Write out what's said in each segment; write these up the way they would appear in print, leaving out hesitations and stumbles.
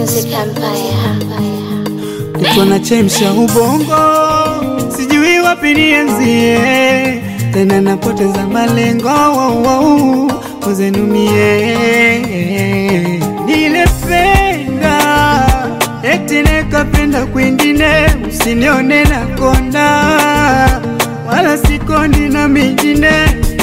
Music Empire. Niko na chemsha ubongo, sijui wapi nianzie, tena napoteza malengo, uzenumie. Nilependa, eti nikapenda kwingine, usinione na konda, wala sikondi na mingine.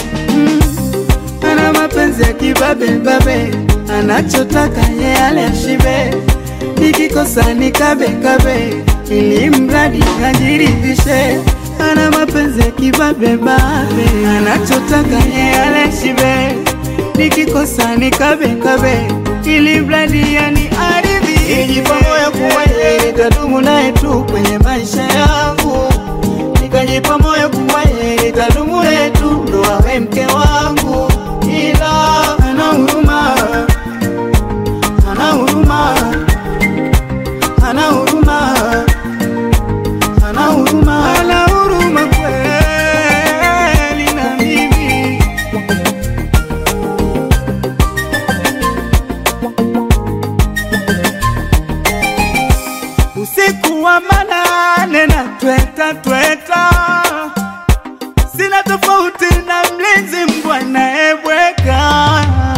Ana mapenzi ya kibabe babe, anachotaka ye ale ashibe, nikikosa nikabe kabe, ili mradi ajiridhishe. Ana mapenzi ya kibabe babe, anachotaka ye ale ashibe, nikikosa nikabe kabe, ili mradi yani aridhi. Nijipa moyo kuwa yeye nitadumu naye tu kwenye maisha yangu, nikajipa moyo kuwa yeye nitadumu naye tu ndo awe mke wangu. Ila ana huruma, ana huruma, ana huruma, ana huruma, ana huruma kweli na mimi. Usiku wa manane na tweta, sina tofauti na mlinzi mbwa naebweka,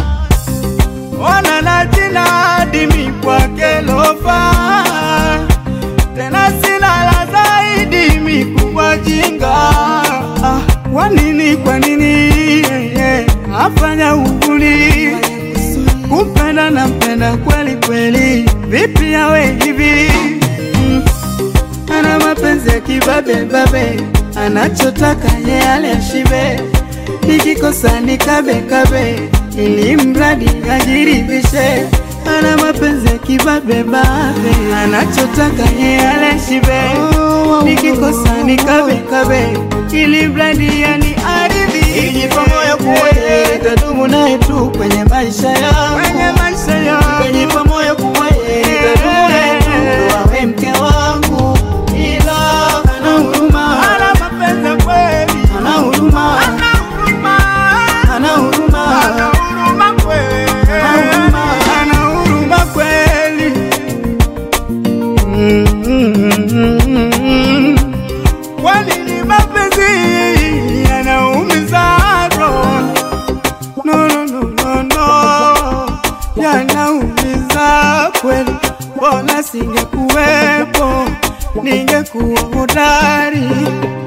ona na jina dimi kwa kelofa, tena sina la zaidi mikuwa jinga. Kwa nini afanya uvuli, kupenda na mpenda kweli kweli, vipi yawe hivi? Ana mapenzi ya kibabe babe, anachotaka ye ale ashibe, nikikosa nikabe kabe, ili mradi ajiridhishe. Ana mapenzi ya kibabe babe, anachotaka ye ale ashibe, nikikosa nikabe kabe, ili mradi yani aridhi. Nijipa moyo kuwa yeye nitadumu naye tu kwenye maisha yangu, nijipa moyo kuwa yeye nitadumu naye tu ndo awe mke wangu. Ila ana huruma, ana mapenzi kweli, ana huruma, ana huruma, ana huruma, ana huruma kweli, ana huruma kweli. Kwani ni mapenzi yanaumiza roho, no, yanaumiza kweli. Bona singekuwepo, ningekuwa hodari.